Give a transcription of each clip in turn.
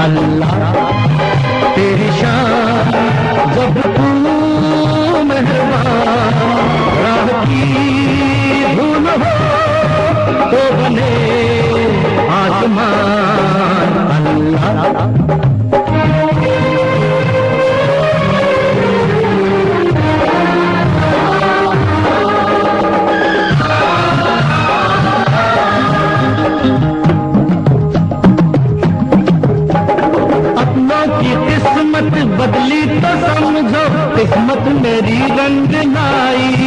अल्लाह तेरी शान, जब तू मेहरबान, राह की धूल हो तो बने आसमान। अल्लाह किस्मत बदली तो समझो, किस्मत मेरी रंग लाई।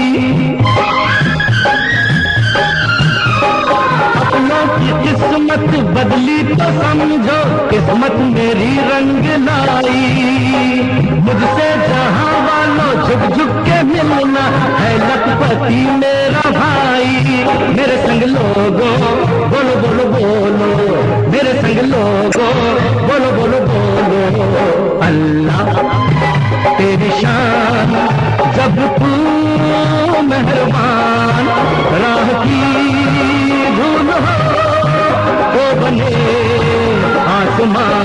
अपनों की किस्मत बदली तो समझो, किस्मत मेरी रंग लाई। मुझसे जहां वालों झुक झुक के मिलना है लखपति मेरा भाई। मेरे संग लोगों बोलो बोलो बोलो, मेरे संग लोगों बोलो बोलो बोलो। अल्लाह तेरी शान, जब तू मेहरबान, राह की धूल हो तो बने आसमान।